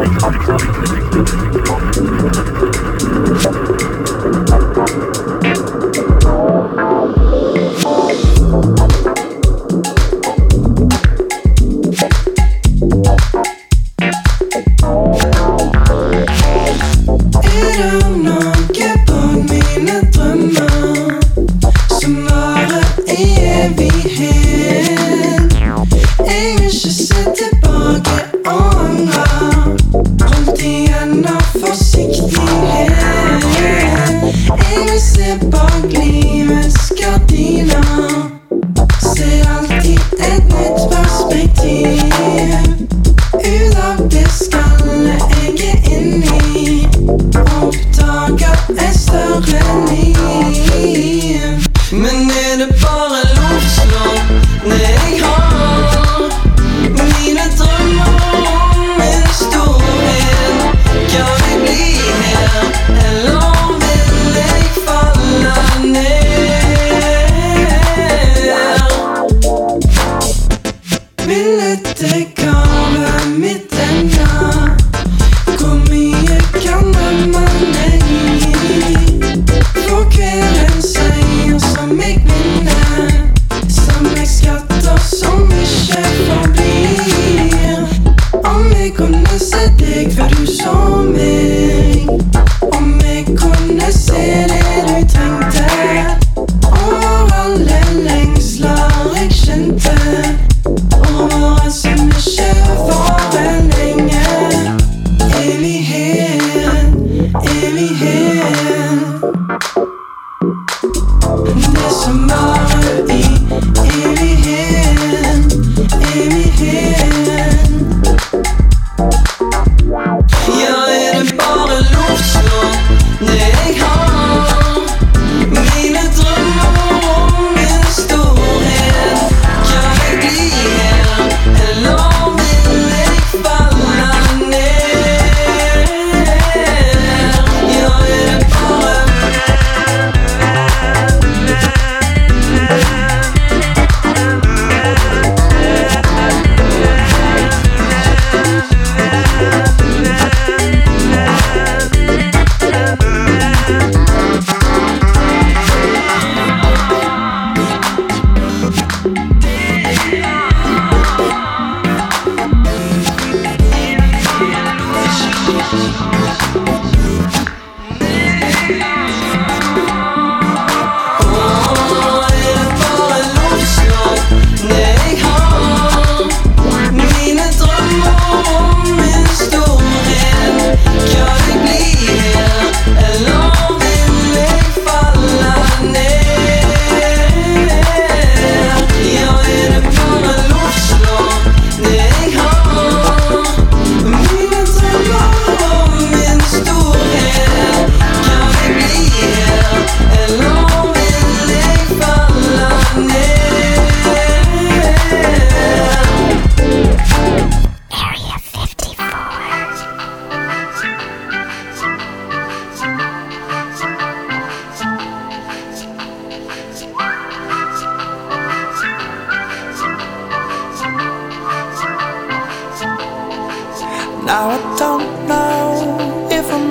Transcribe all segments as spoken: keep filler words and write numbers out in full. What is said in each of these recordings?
Now I don't know if I'm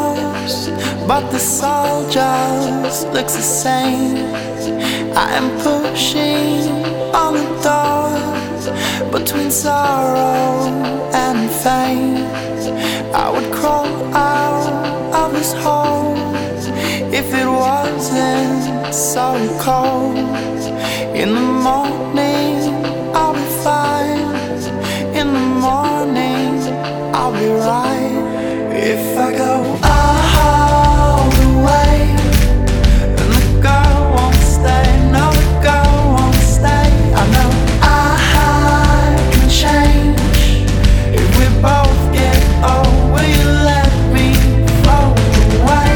lost, but this all just looks the same. I am pushing on the door between sorrow and fame. I would crawl out of this hole if it wasn't so cold. In the morning I'll be fine. In the morning I'll be right. If I go all the way, then the girl won't stay. No, the girl won't stay. I know I can change. If we both get old, will you let me float away?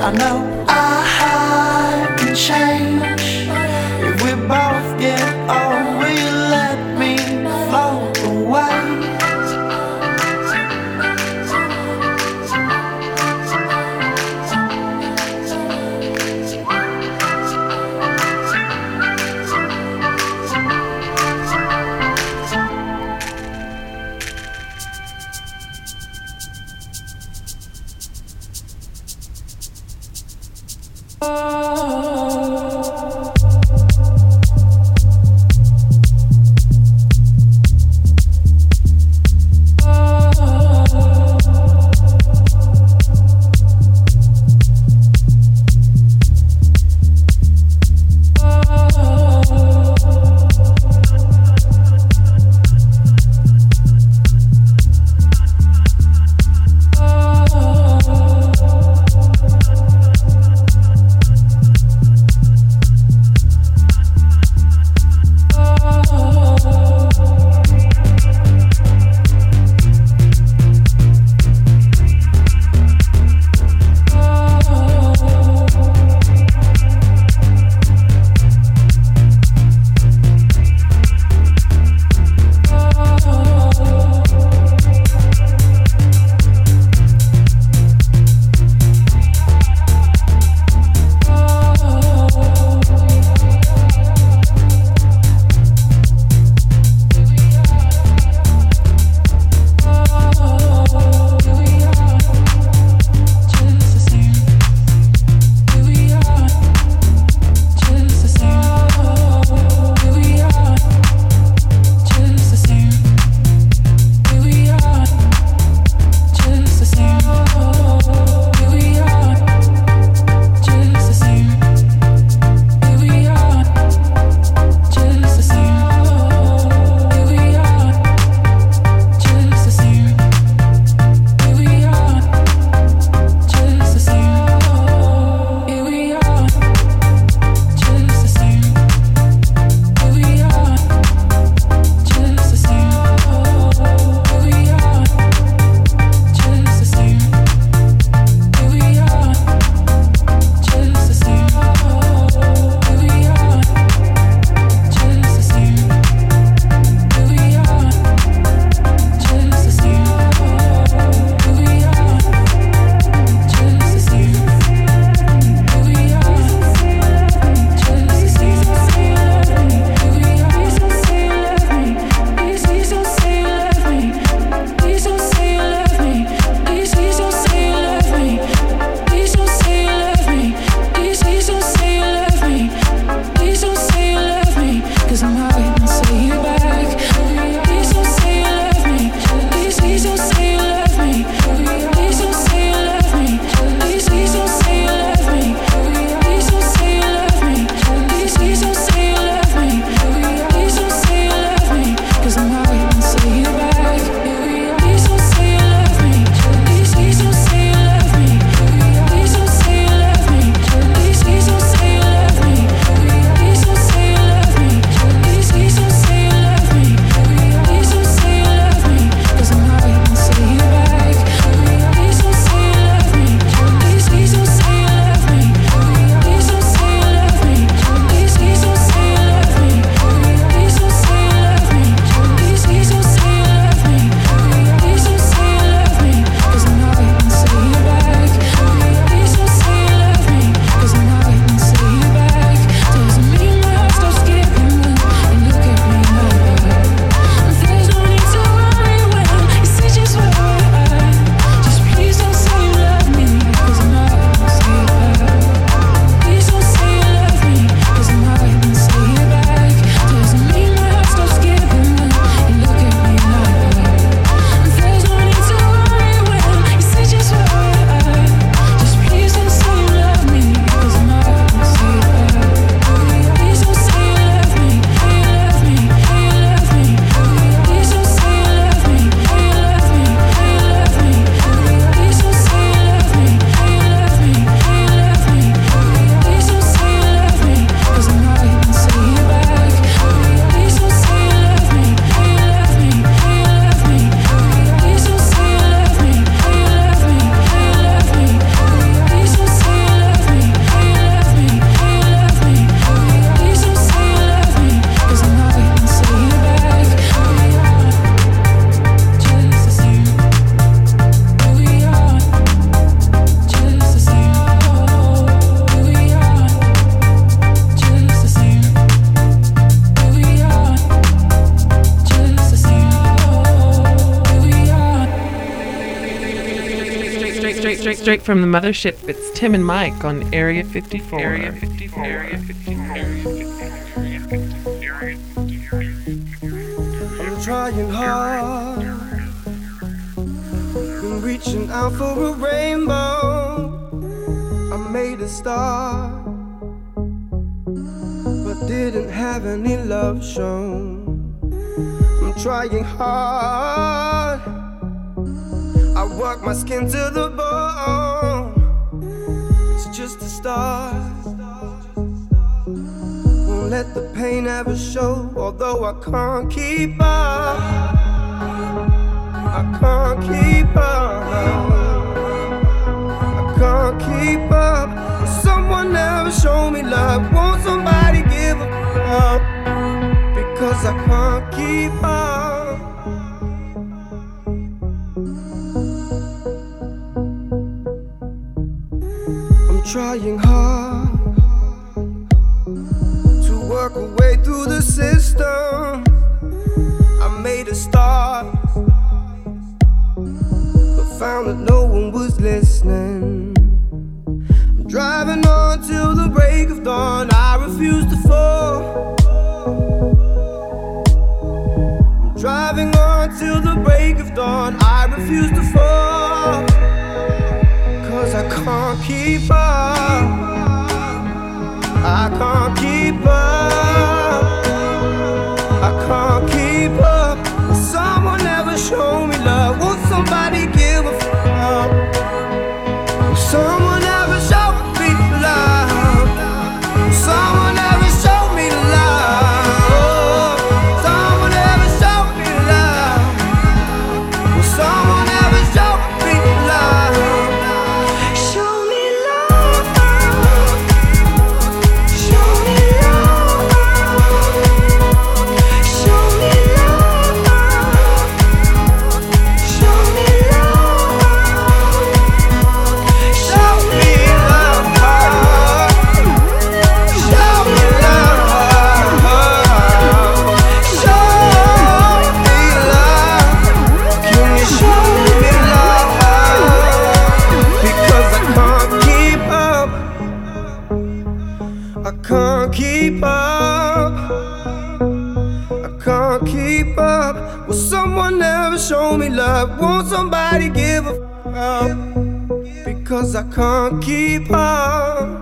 I know I can change. If we both get old, will you let me float away? straight from the mothership. It's Tim and Mike on Area fifty-four. Area fifty-four. Area fifty-four. I'm trying hard, been reaching out for a rainbow. I made a start, but didn't have any love shown. I'm trying hard, I work my skin to the bone. It's just a start, won't let the pain ever show. Although I can't keep up, I can't keep up, I can't keep up. Will someone ever show me love? Won't somebody give up? Because I can't keep up. I'm trying hard to work a way through the system. I made a start, but found that no one was listening. I'm driving on till the break of dawn. I refuse to fall. I'm driving on till the break of dawn. I refuse to fall. Cause I can't keep up, I can't keep up, I can't keep up. Will someone ever show me love? Won't somebody give a fuck? Will someone ever show me love? Will someone ever show me love? Someone ever show me love? Will someone ever show me love? Show me love, show me love, show me love, show me love, show me love, show me love, can you show me love? Because I can't keep up, I can't keep up, I can't keep up. Will someone ever show me love? Won't somebody give a fuck? Because I can't keep up.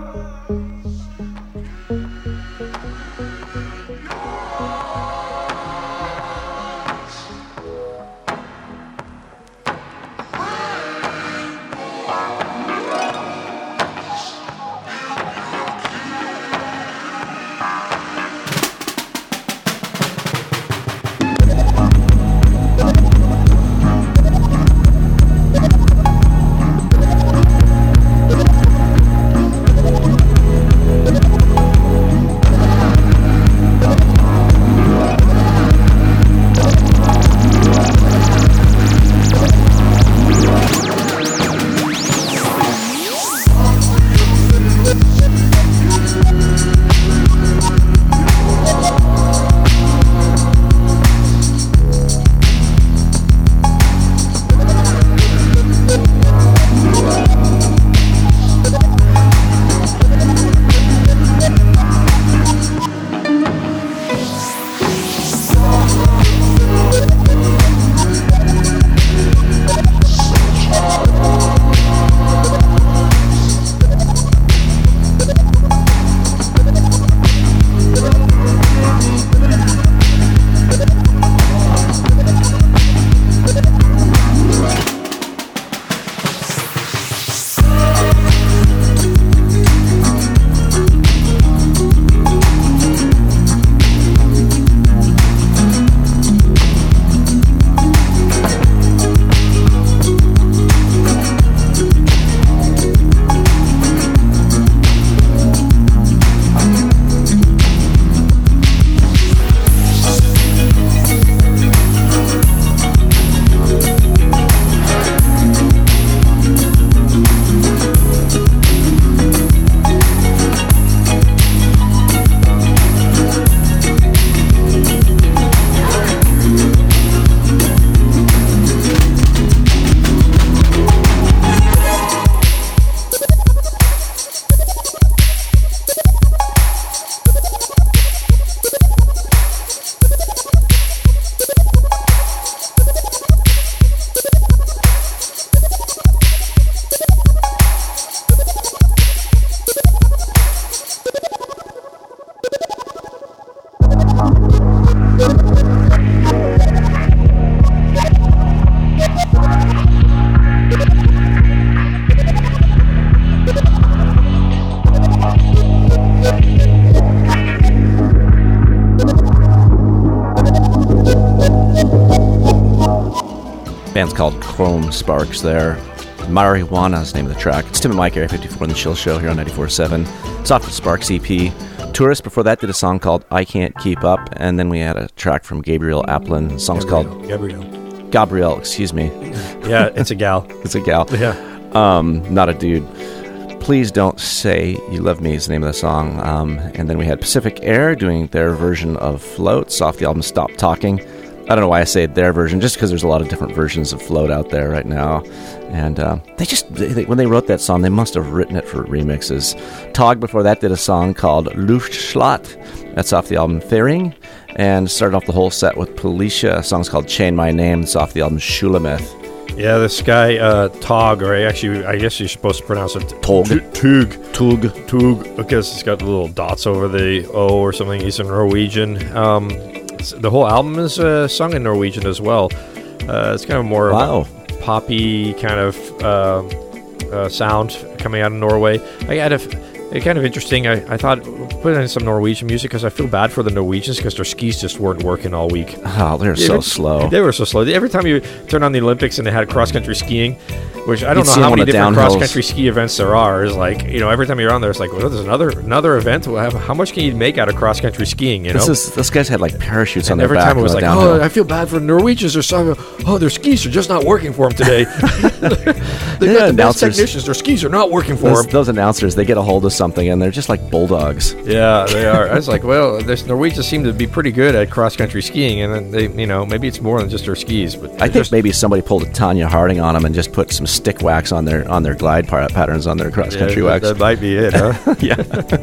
band's called Chrome Sparks there. Marijuana is the name of the track. It's Tim and Mike, Area fifty-four in the Chill Show here on ninety-four point seven. It's off the Sparks E P. Tourist, before that, did a song called I Can't Keep Up, and then we had a track from Gabriel Applin. The song's Gabrielle, called... Gabrielle. Gabrielle, excuse me. Yeah, it's a gal. It's a gal. Yeah. Um, not a dude. Please Don't Say You Love Me is the name of the song. Um, and then we had Pacific Air doing their version of Floats off the album Stop Talking. I don't know why I say their version, just because there's a lot of different versions of Float out there right now. And uh, they just, they, they, when they wrote that song, they must have written it for remixes. Tog before that did a song called Luftschlot. That's off the album Thering. And started off the whole set with Policia. A song's called Chain My Name. It's off the album Shulamith. Yeah, this guy, uh, Tog, or actually, I guess you're supposed to pronounce it Tog. Tug. Tug. Tug. Because it's got little dots over the O or something. He's a Norwegian. Um... The whole album is uh, sung in Norwegian as well. Uh, it's kind of more wow. of a poppy kind of uh, uh, sound coming out of Norway. I had a, a kind of interesting. I, I thought put in some Norwegian music because I feel bad for the Norwegians because their skis just weren't working all week. Oh, they're yeah, so they, slow. They were so slow. Every time you turn on the Olympics and they had cross country skiing, which I don't You'd know how many different downhills. cross country ski events there are. Is like, you know, every time you're on there, it's like, well, there's another another event. Well, how much can you make out of cross country skiing? You know, this is this guy's had like parachutes and on their every back. time it was like, downhill. oh, I feel bad for the Norwegians. They're so, oh, their skis are just not working for them today. They've Yeah, got the best announcers- technicians. Their skis are not working for those, them. those announcers, they get a hold of something and they're just like bulldogs. Yeah, they are. I was like, well, this Norwegians seem to be pretty good at cross country skiing, and then they, you know, maybe it's more than just their skis. But I think just, maybe somebody pulled a Tanya Harding on them and just put some stick wax on their on their glide par- patterns on their cross country yeah, wax. That might be it, huh? Yeah.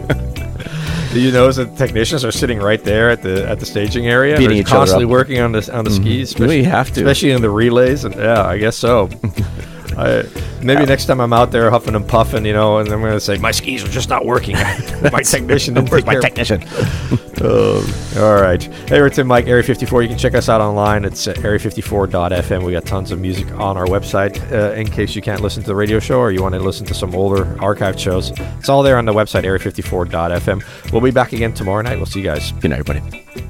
Do you notice that technicians are sitting right there at the at the staging area? Beating They're each other constantly up. working on the on the skis. We especially- have to. especially in the relays. And yeah, I guess so. I, maybe next time I'm out there huffing and puffing, you know, and I'm going to say my skis are just not working. My technician didn't take my care of- technician. Oh, all right. Hey, we're Tim Mike, Area fifty-four. You can check us out online. It's uh, area fifty-four dot f m. We got tons of music on our website uh, in case you can't listen to the radio show or you want to listen to some older archived shows. It's all there on the website, area fifty-four dot f m. We'll be back again tomorrow night. We'll see you guys. Good night, everybody.